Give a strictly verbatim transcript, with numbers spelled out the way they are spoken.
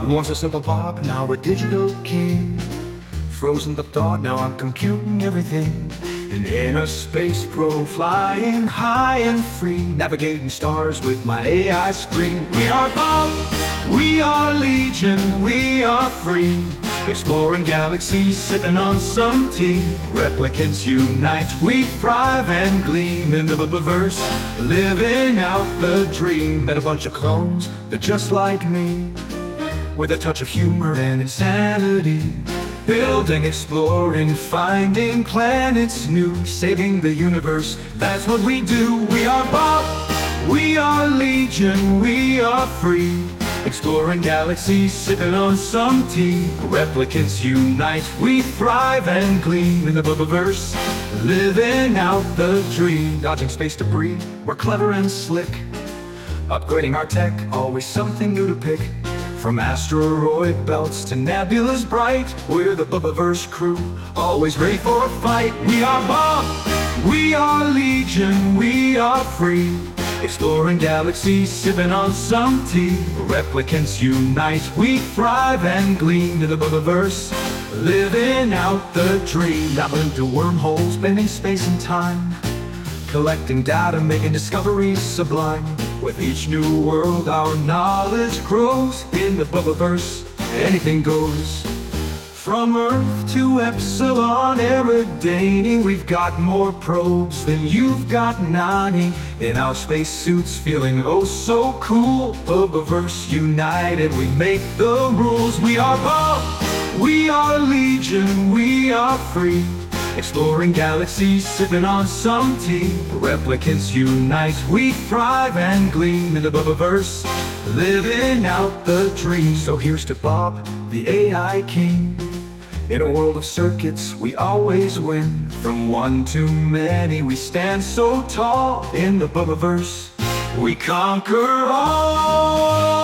Once a simple Bob, now a digital king. Frozen the thought, now I'm computing everything. An inner space pro, flying high and free, navigating stars with my A I screen. We are Bob, we are Legion, we are free, exploring galaxies, sipping on some tea. Replicants unite, we thrive and gleam in the Bubbaverse, living out the dream. Met a bunch of clones, they're just like me, with a touch of humor and insanity. Building, exploring, finding planets new, saving the universe, that's what we do. We are Bob, we are Legion, we are free, exploring galaxies, sipping on some tea. Replicants unite, we thrive and gleam in the Bubbaverse, living out the dream. Dodging space debris, we're clever and slick, upgrading our tech, always something new to pick. From asteroid belts to nebulas bright, we're the Bubbaverse crew, always ready for a fight. We are Bob, we are Legion, we are free, exploring galaxies, sipping on some tea. Replicants unite, we thrive and gleam in the Bubbaverse, living out the dream. Dabbling into wormholes, bending space and time, collecting data, making discoveries sublime. With each new world, our knowledge grows. In the Bubbaverse, anything goes. From Earth to Epsilon Eridani, we've got more probes than you've got Nani. In our spacesuits, feeling oh so cool. Bubbaverse united, we make the rules. We are Bob, we are Legion, we are free, exploring galaxies, sipping on some tea. Replicants unite, we thrive and gleam in the Bubbaverse, living out the dream. So here's to Bob, the A I king. In a world of circuits, we always win. From one to many, we stand so tall. In the Bubbaverse, we conquer all.